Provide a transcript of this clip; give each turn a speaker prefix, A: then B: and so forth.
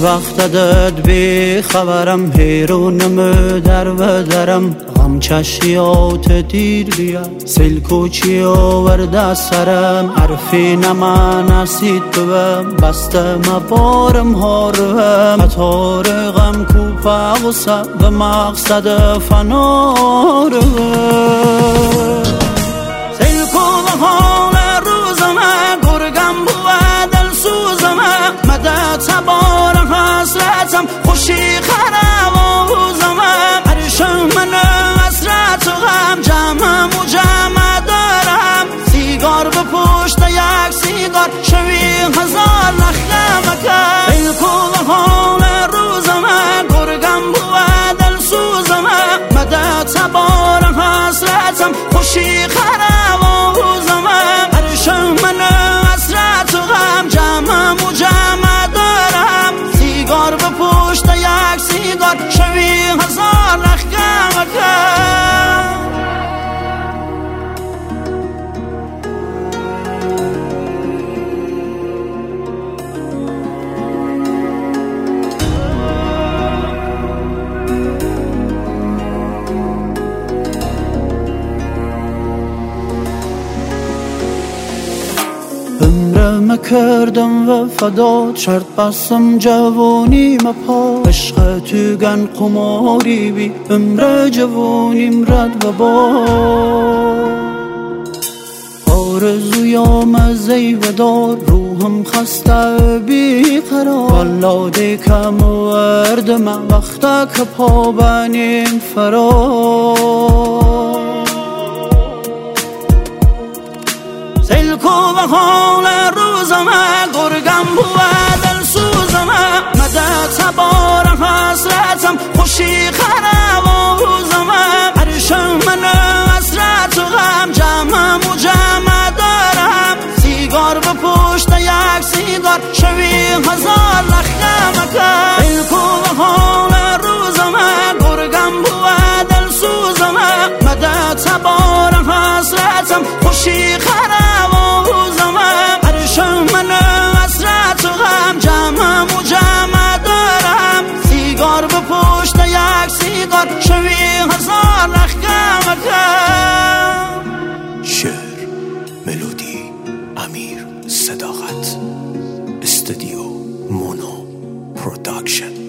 A: وقت داد بی خبرم حیرونم در بدرم غم چشیات دیر بیا سیل کوچی آورده سرم حرفی نمانسید دوم بسته مبارم هاروم قطار غم کوپا غصه به مقصد فناروم سیل کوبه حال روزمه گرگم بود دل سوزمه مده تبار حسرتم خوشی خرم آوزمه عرشم من حسرت و غم جمعم و جمع دارم سیگار به پشت یک سیگار شوی هزار نخمه کرد سیل کوبه حال روزمه گرگم بود دل سوزمه مده تبار حسرتم خوشی خرم آوزمه عرشم من حسرت و غم جمعم و جمع دارم سیگار به پشت یک سیگار شوی هزار نخمه کرد عمرم کردم و فدات شرط بستم جوانی مپا عشق توگن قماری بی عمر جوانیم رد و با آرزویام زیودار روحم خسته بی قرار والا دیکم وردم وقتا که پا بنیم فرار سیل کوبه حال روزمه گرگم بود دل سوزمه مده تبار حسرتم خوشی خرم آوزمه عرشم من حسرت و غم جمعم و جمع دارم سیگار به پشت یک سیگار شوی هزار نخمه کرد سیل کوبه حال روزمه گرگم بود دل سوزمه مده تبار حسرتم خوشی خرم آوزمه عرشم من حسرت و غم جمعم و جمع دارم سیگار به پشت یک سیگار شوی هزار نخمه کرد
B: شعر ملودی امیر صداقت استودیو مونو پروداکشن